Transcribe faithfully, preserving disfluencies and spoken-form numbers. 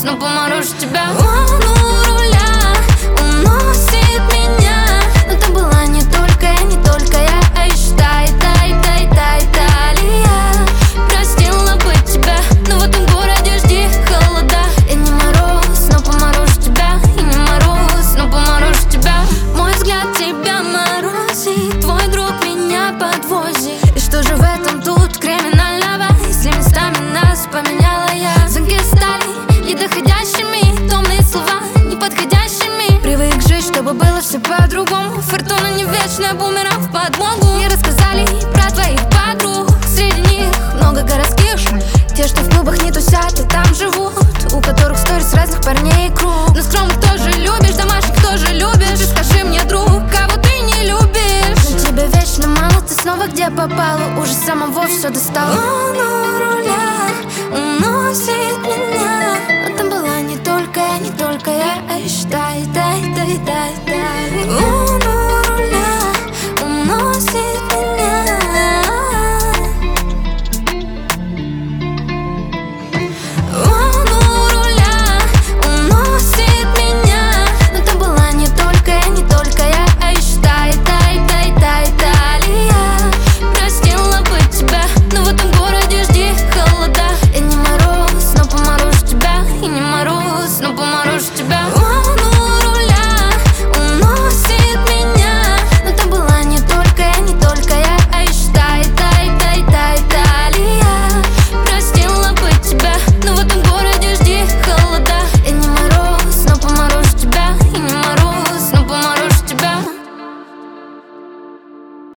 снова морожу тебя. Он у руля уносит меня, но там была не только я, не только я, а еще тай, тай, тай, тай, Талия. Простила бы тебя, но в этом городе жди холода. Я не мороз, но поморожу тебя, и не мороз, но поморожу тебя. Мой взгляд тебя морозит, твой друг меня подвозит. И что же в этом тут криминального, если местами нас поменяла я? Звонки стали недоходящими, томные слова неподходящими. Привык жить, чтобы было все по-другому. Фортуна не вечная, бумеранг в подмогу. Мне рассказали про твоих подруг, среди них много городских, те, что в клубах не тусят и там живут, у которых сторис разных парней и круг. Но скромных тоже любишь, домашних тоже любишь. И скажи мне, друг, кого ты не любишь? Но тебе вечно мало, ты снова где попала, уже самого все достало. Он у руля уносит меня, но там была не только я, не только я, а еще тай, тай, тай, тай, тай.